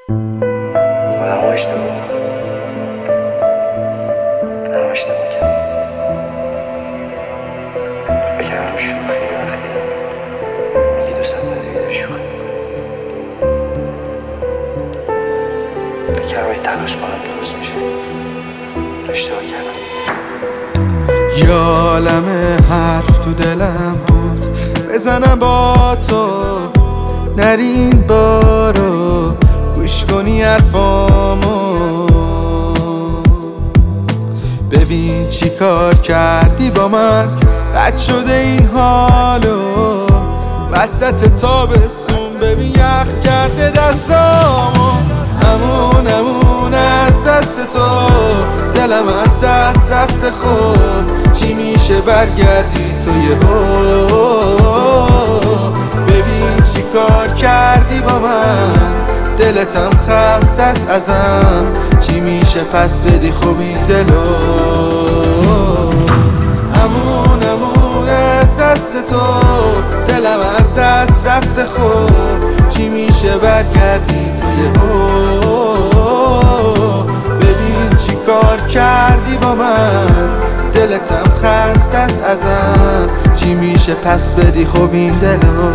آدم ها اشتباه کرد. فکرم شوخی وقتی میگی دوستم نداری شوخی. فکرم این تلاش کنم درست میشه. اشتباه کردم. یا عالمه حرف تو دلم بود بزنم با تو، نری این بارو گوش کنی حرفامو. ببین چی کار کردی با من، بد شده این حالو. وسط تابستون ببین یخ کرده دستامو. امون از دست تو دلم از دست رفته. خوب چی میشه برگردی تو یهو. ببین چی کار کردی با من، دلتم خسته است ازم. چی میشه پس بدی خوب این دلو. امون از دست تو دلم از دست رفته. خوب چی میشه برگردی تو یهو. ببین چی کار کردی با من، دلتم خسته است ازم. چی میشه پس بدی خوب این دلو.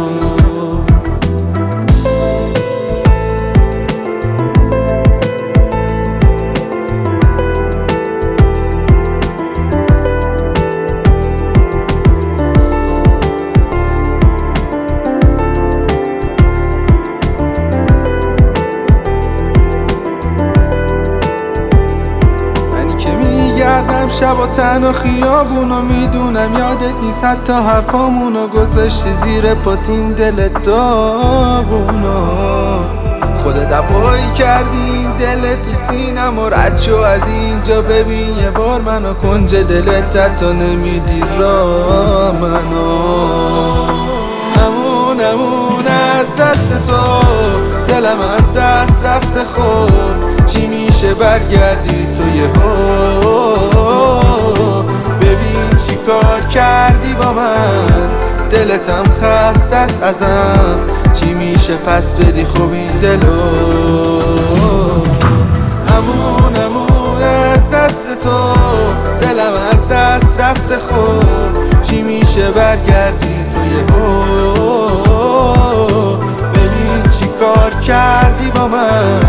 گردم شب و تنها خیابونو، میدونم یادت نیست حتی حرفامونو. گذاشتی زیر پاتین دل داغونو. خودت هوایی کردی این دل تو سینم و رد شو از اینجا. ببین یه بار منو کنج دلت حتی نمیدی را منو. امون از دست تو دلم از دست رفته. خوب چی میشه برگردی تو یهو. ببین چی کار کردی با من، دلتم خسته است ازم. چی میشه پس بدی خوب این دلو. امون از دست تو دلم از دست رفته. خوب چی میشه برگردی تو یهو. ببین چی کار کردی با من،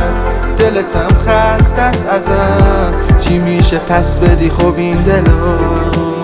دلتم خسته است ازم. چی میشه پس بدی خوب این دلو.